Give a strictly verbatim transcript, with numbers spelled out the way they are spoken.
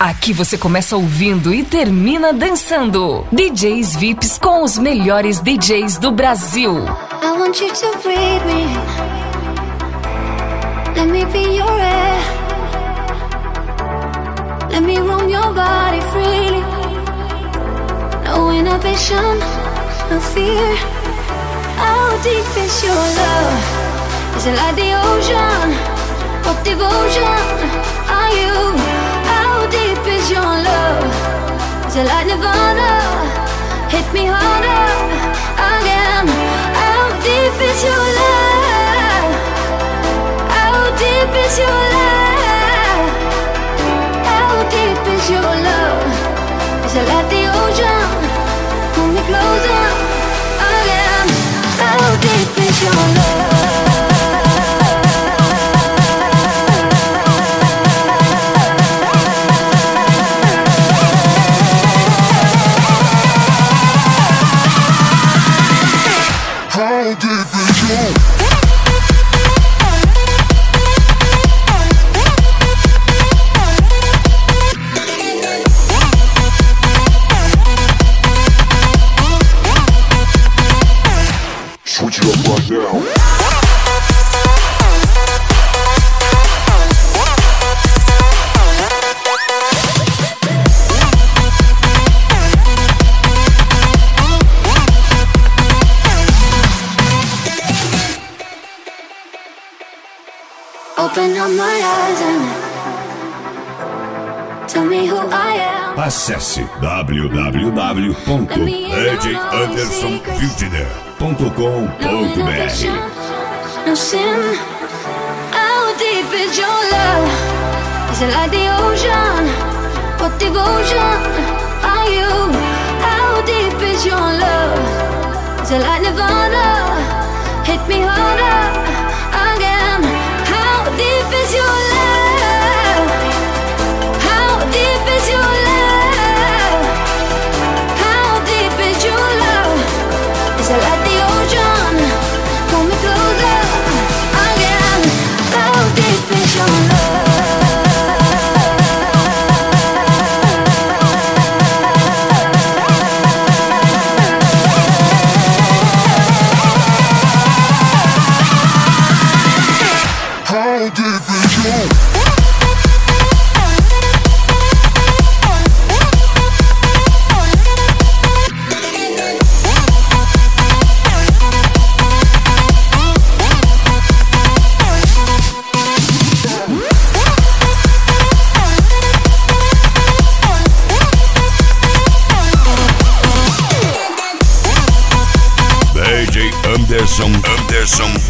Aqui você começa ouvindo e termina dançando. D Js V I Ps com os melhores D Js do Brasil. I want you to breathe me. Let me be your air. Let me roam your body freely. No inhibition, no fear. How deep is your love? Is it like the ocean? What devotion are you? How deep is your love? Is it like Nirvana? Hit me harder again. How deep is your love? How deep is your love? How deep is your love? Is it like the ocean? Pull me closer again. How deep is your love? Switch it up right now. Open up my eyes and tell me who I am. Acesse w w w ponto d j anderson wildner ponto com ponto b r. No sin. How deep is your love? Is it like the ocean? What devotion are you? How deep is your love? Is it like Nirvana? Hit me harder again. How deep is your love? How deep is your love? How deep is your love? Is it like the ocean? Pull me closer again. How deep is your love? How deep is your D J Anderson, Anderson